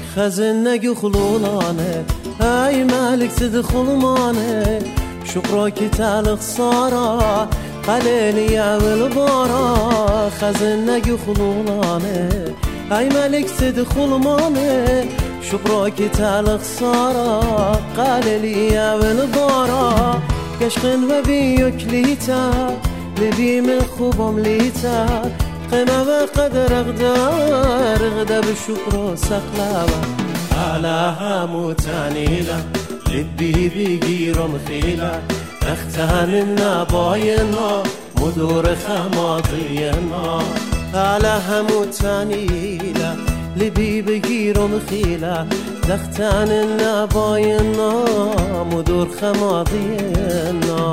خزن نگو خلولانه ای ملك تدخل مانه شكرك تعلق صارا قليلي يعمل بارا خزن نگو خلولانه ای ملك تدخل مانه شكرك تعلق صارا قليلي يعمل بارا قشقن و بيك ليتا لبي من خوبم ليتا قنا وقدر اغدر بشكر سقلابا على هموتانيلا لبي بيجيرم خيلا اختان النباينا مدور خماضينا على هموتانيلا لبي بيجيرم خيلا اختان النباينا مدور خماضينا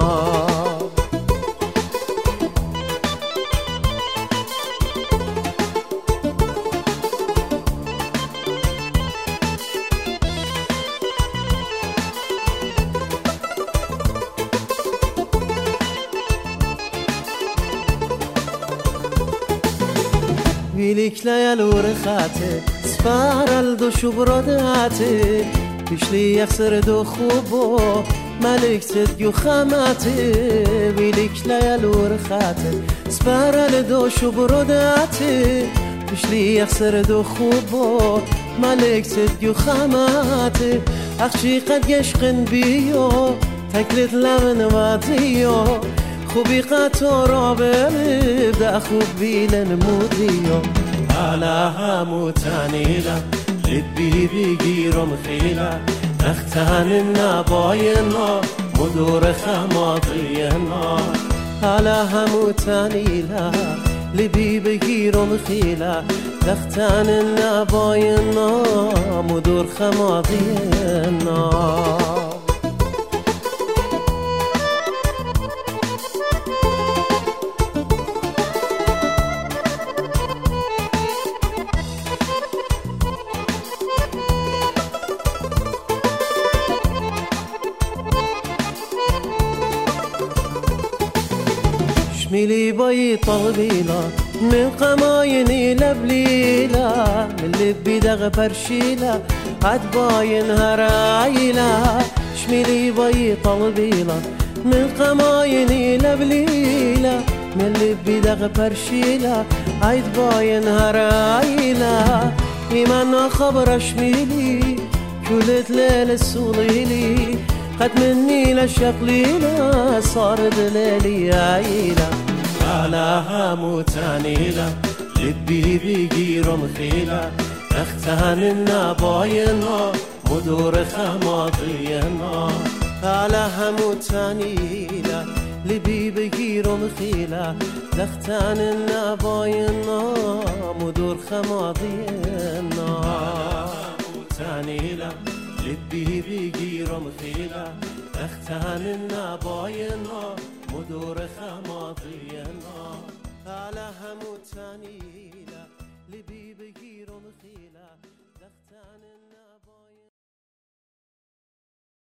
ويلك ليال ورخاته سفارل دو شبراداته بيشلي يخسر دو خوبو ملك تدقو خاماته ويلك ليال ورخاته سفارل دو شبراداته بيشلي يخسر دو خوبو ملك تدقو خاماته اخشي قد يشقن بيو تكلت لبن واتيو خوبی قطارا ببدا خوب بیلن مودیو على هموتانيلا لبي بيجيرم خيلا اختان النباينا مدور خماضينا على هموتانيلا لبي بيجيرم خيلا اختان النباينا مدور خماضينا شميلي باي طلبيلا من قمايني لبليلا من لبي دغ برشيلا عد باين هرايلا شميلي باي طلبيلا من قمايني لبليلا من لبي دغ برشيلا عد باين هرايلا إيمان خبر شميلي كلت ليل السوليلي قد مني لشقليلا صار دلالي عيلة على هموتانيلا لبي بيجيرم خيلا اختان النباينا مدور خماضينا على هموتانيلا لبي بيجيرم خيلا اختان النباينا مدور خماضينا هموتانيلا لبي بيجيرم خيلا اختان النباينا مدور خماضينا على هموتانيلا لبي